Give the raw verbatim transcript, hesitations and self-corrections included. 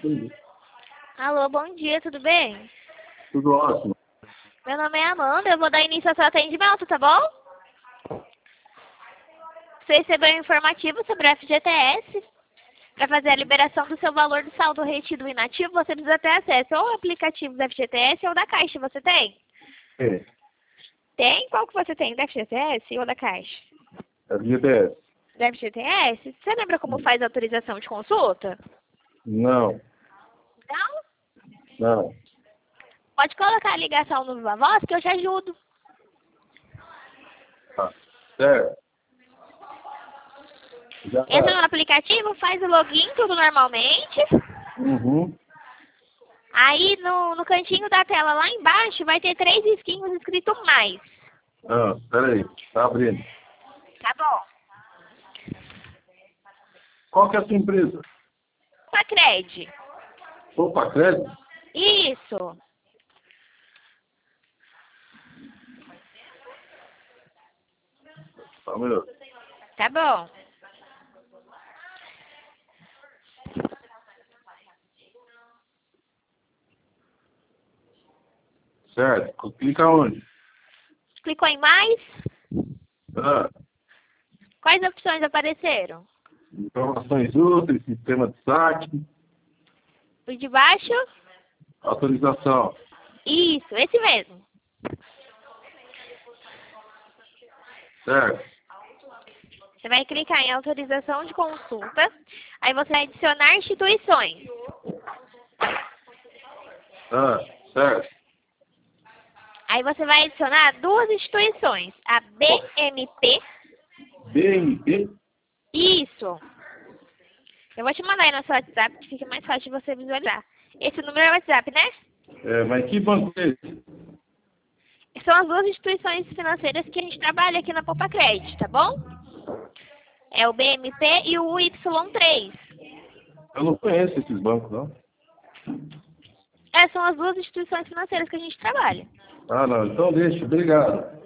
Alô, bom dia, tudo bem? Tudo ótimo. Meu nome é Amanda, eu vou dar início ao seu atendimento, tá bom? Você recebeu um informativo sobre o F G T S. Para fazer a liberação do seu valor do saldo retido inativo, você precisa ter acesso ou ao aplicativo do F G T S ou da Caixa. Você tem? É. Tem? Qual que você tem? Da F G T S ou da Caixa? F G T S. Da F G T S? Você lembra como faz a autorização de consulta? Não. Não? Não. Pode colocar a ligação no Viva Voz que eu te ajudo. Tá. Certo. Já tá. Entra no aplicativo, faz o login, tudo normalmente. Uhum. Aí no, no cantinho da tela lá embaixo vai ter três risquinhos escrito mais. Ah, peraí. Tá abrindo. Tá bom. Qual que é a sua empresa? Pacred. Opa, crédito? Isso. Tá, meu. Tá bom. Certo. Clica onde? Clicou em mais? Ah, Quais opções apareceram? informações úteis, sistema de saque, O de baixo? autorização. Isso, esse mesmo. Certo. Você vai clicar em autorização de consulta. Aí você vai adicionar instituições. Ah, certo. Aí você vai adicionar duas instituições. A B M P. B M P? Isso. Eu vou te mandar aí no seu WhatsApp que fica mais fácil de você visualizar. Esse número é o WhatsApp, né? É, mas que banco é esse? São as duas instituições financeiras que a gente trabalha aqui na Poupa Crédito, tá bom? É o B M P e o Y três. Eu não conheço esses bancos, não. É, são as duas instituições financeiras que a gente trabalha. Ah, não. Então deixa. Obrigado.